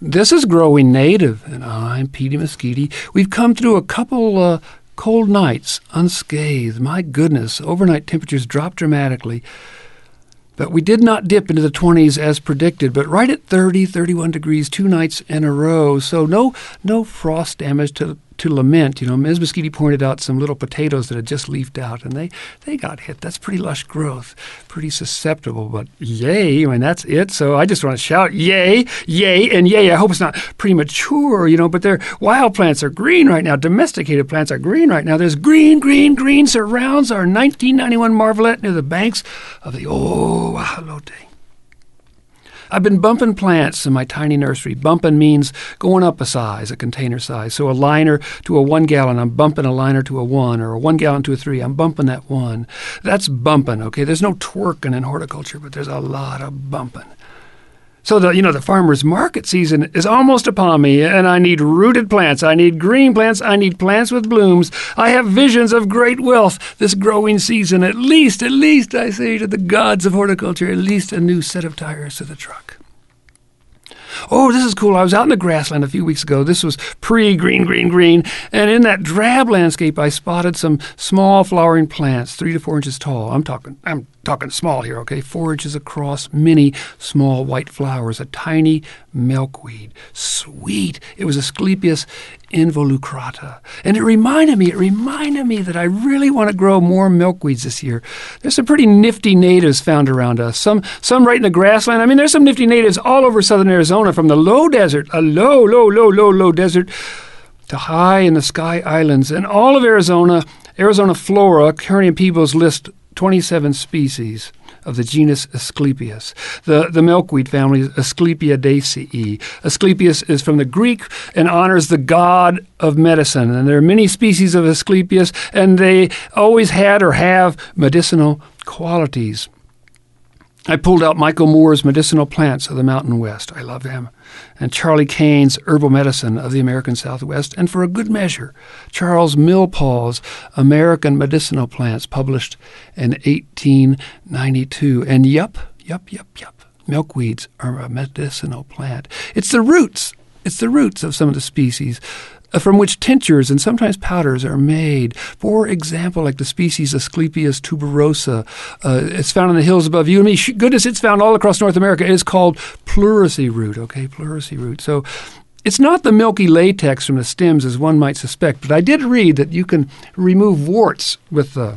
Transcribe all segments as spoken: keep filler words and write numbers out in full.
This is Growing Native, and I'm Petey Mesquite. We've come through a couple uh, cold nights unscathed. My goodness, overnight temperatures dropped dramatically. But we did not dip into the twenties as predicted, but right at thirty, thirty-one degrees two nights in a row. So no no frost damage to to lament. You know, Miz Mesquite pointed out some little potatoes that had just leafed out, and they, they got hit. That's pretty lush growth, pretty susceptible, but yay, I mean, that's it. So I just want to shout, yay, yay, and yay. I hope it's not premature, you know, but their wild plants are green right now. Domesticated plants are green right now. There's green, green, green surrounds our nineteen ninety-one Marvelet near the banks of the Oahalote. I've been bumping plants in my tiny nursery. Bumping means going up a size, a container size. So a liner to a one gallon, I'm bumping a liner to a one, or a one gallon to a three, I'm bumping that one. That's bumping, okay? There's no twerking in horticulture, but there's a lot of bumping. So the you know the farmer's market season is almost upon me, and I need rooted plants. I need green plants. I need plants with blooms. I have visions of great wealth this growing season. At least, at least, I say to the gods of horticulture, at least a new set of tires to the truck. Oh, this is cool. I was out in the grassland a few weeks ago. This was pre-green, green, green. And in that drab landscape, I spotted some small flowering plants, three to four inches tall. I'm talking, I'm talking small here, okay? Four inches across, many small white flowers, a tiny milkweed. Sweet. It was Asclepias involucrata. And it reminded me, it reminded me that I really want to grow more milkweeds this year. There's some pretty nifty natives found around us. Some some right in the grassland. I mean, there's some nifty natives all over southern Arizona, from the low desert, a low, low, low, low, low desert, to high in the sky islands. And all of Arizona, Arizona flora, Kearney and Peebles list twenty-seven species of the genus Asclepias. The, the milkweed family is Asclepiadaceae. Asclepias is from the Greek and honors the god of medicine. And there are many species of Asclepias, and they always had or have medicinal qualities. I pulled out Michael Moore's Medicinal Plants of the Mountain West. I love him. And Charlie Kane's Herbal Medicine of the American Southwest. And for a good measure, Charles Millpaw's American Medicinal Plants, published in eighteen ninety-two. And yup, yup, yup, yup, milkweeds are a medicinal plant. It's the roots. It's the roots of some of the species from which tinctures and sometimes powders are made. For example, like the species Asclepias tuberosa. Uh, it's found in the hills above you and me. Goodness, it's found all across North America. It is called pleurisy root, okay, pleurisy root. So it's not the milky latex from the stems as one might suspect, but I did read that you can remove warts with the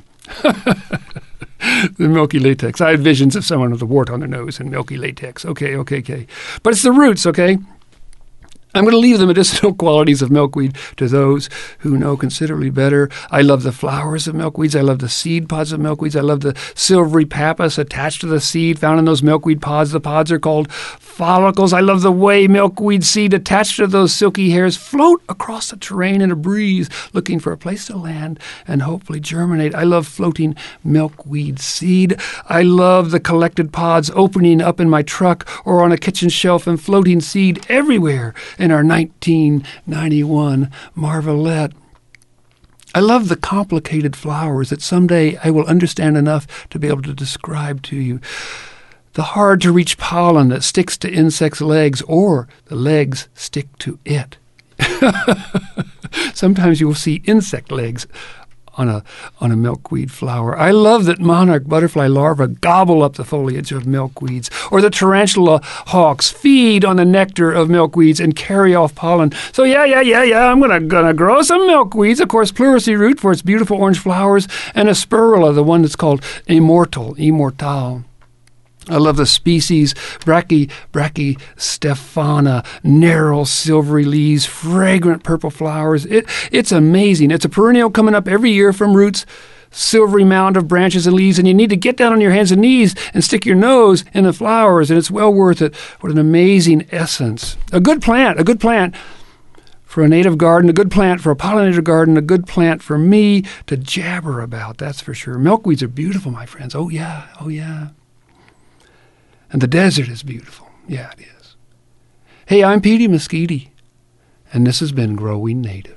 the milky latex. I had visions of someone with a wart on their nose and milky latex. Okay, okay, okay. But it's the roots, okay? I'm going to leave the medicinal qualities of milkweed to those who know considerably better. I love the flowers of milkweeds. I love the seed pods of milkweeds. I love the silvery pappus attached to the seed found in those milkweed pods. The pods are called follicles. I love the way milkweed seed attached to those silky hairs float across the terrain in a breeze, looking for a place to land and hopefully germinate. I love floating milkweed seed. I love the collected pods opening up in my truck or on a kitchen shelf and floating seed everywhere in our nineteen ninety-one Marvelet. I love the complicated flowers that someday I will understand enough to be able to describe to you. The hard-to-reach pollen that sticks to insects' legs, or the legs stick to it. Sometimes you will see insect legs on a on a milkweed flower. I love that monarch butterfly larvae gobble up the foliage of milkweeds, or the tarantula hawks feed on the nectar of milkweeds and carry off pollen. So yeah, yeah, yeah, yeah, I'm gonna gonna grow some milkweeds. Of course, pleurisy root for its beautiful orange flowers, and a spirula, the one that's called immortal, immortal. I love the species Brachy, Brachystephana, narrow silvery leaves, fragrant purple flowers. It, it's amazing. It's a perennial coming up every year from roots, silvery mound of branches and leaves, and you need to get down on your hands and knees and stick your nose in the flowers, and it's well worth it. What an amazing essence. A good plant, a good plant for a native garden, a good plant for a pollinator garden, a good plant for me to jabber about, that's for sure. Milkweeds are beautiful, my friends. Oh, yeah, oh, yeah. And the desert is beautiful. Yeah, it is. Hey, I'm Petey Mesquite, and this has been Growing Native.